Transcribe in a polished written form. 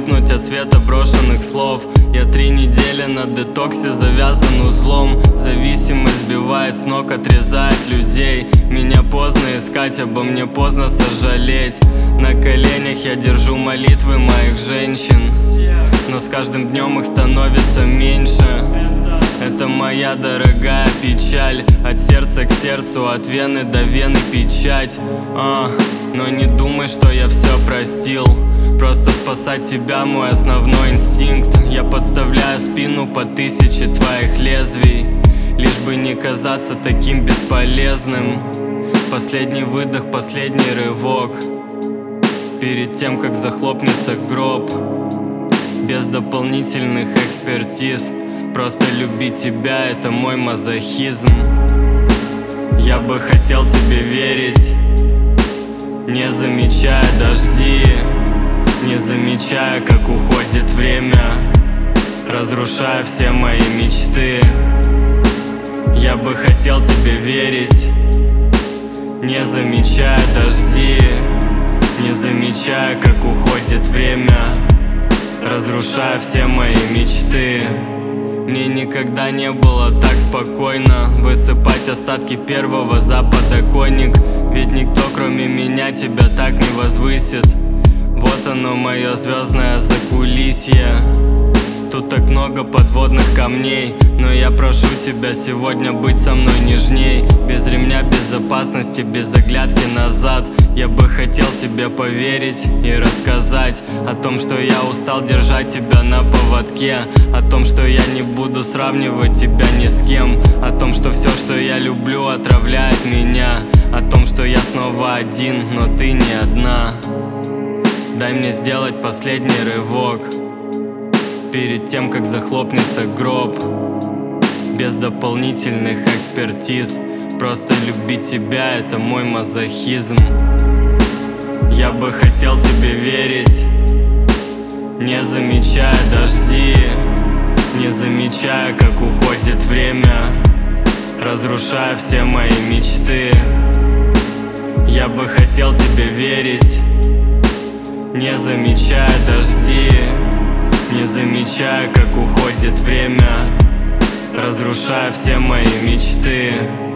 ослепнуть от света брошенных слов. Я 3 недели на детоксе, завязан узлом. Зависимость сбивает с ног, отрезает людей. Меня поздно искать, обо мне поздно сожалеть. На коленях я держу молитвы моих женщин, но с каждым днем их становится меньше. Это моя дорогая печаль, от сердца к сердцу, от вены до вены печать. Но не думай, что я все простил. Просто спасать тебя мой основной инстинкт. Я подставляю спину по 1000 твоих лезвий, лишь бы не казаться таким бесполезным. Последний выдох, последний рывок, перед тем, как захлопнется гроб. Без дополнительных экспертиз, просто любить тебя — это мой мазохизм. Я бы хотел тебе верить, не замечая дожди, не замечая, как уходит время, разрушая все мои мечты. Я бы хотел тебе верить, не замечая дожди, не замечая, как уходит время, разрушая все мои мечты. Мне никогда не было так спокойно высыпать остатки первого за подоконник. Ведь никто, кроме меня, тебя так не возвысит. Вот оно, мое звездное закулисье. Тут так много подводных камней, но я прошу тебя сегодня быть со мной нежней. Без ремня безопасности, без оглядки назад. Я бы хотел тебе поверить и рассказать о том, что я устал держать тебя на поводке. О том, что я не буду сравнивать тебя ни с кем. О том, что все, что я люблю, отравляет меня. О том, что я снова один, но ты не одна. Дай мне сделать последний рывок, перед тем, как захлопнется гроб. Без дополнительных экспертиз, просто любить тебя — это мой мазохизм. Я бы хотел тебе верить, не замечая дожди, не замечая, как уходит время, разрушая все мои мечты. Я бы хотел тебе верить, не замечая дожди, не замечая, как уходит время, разрушая все мои мечты.